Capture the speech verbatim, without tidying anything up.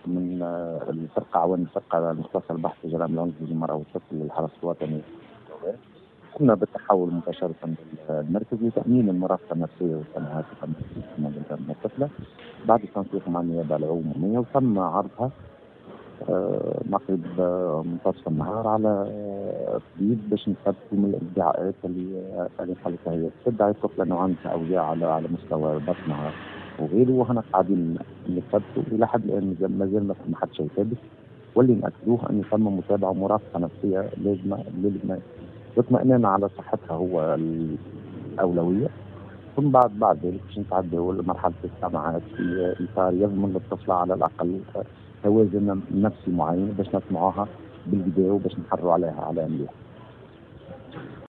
من آه، الفرقه عوان الفرقه المختصه البحث في جرائم العنف ضد المراه والطفل للحرس الوطني. قمنا بالتحول مباشره للمركز لتامين المرافقه النفسيه والسماحات من الطفله بعد التنسيق مع النيابه العموميه، وتم عرضها آه، نقيب آه، منتصف النهار على آه، طبيب باش نثبتوا من الادعاءات اللي آه، اللي قالتها هي. تدعي الطفله انه عندها اوجاع على على مستوى بطنها وغيره، وهنا قاعدين نثبتوا الى حد الان مازال مازال ما حد شيء ثابت، واللي ناكدوه ان تم متابعه ومرافقه نفسيه لازمه لازمه واطمئنان على صحتها هو الاولويه. ثم بعد بعد ذلك باش نتعدوا لمرحله السماعات في اطار يضمن للطفله على الاقل توازن نفسي معين باش نسمعوها بالبدايه وباش نحروا عليها على مليح.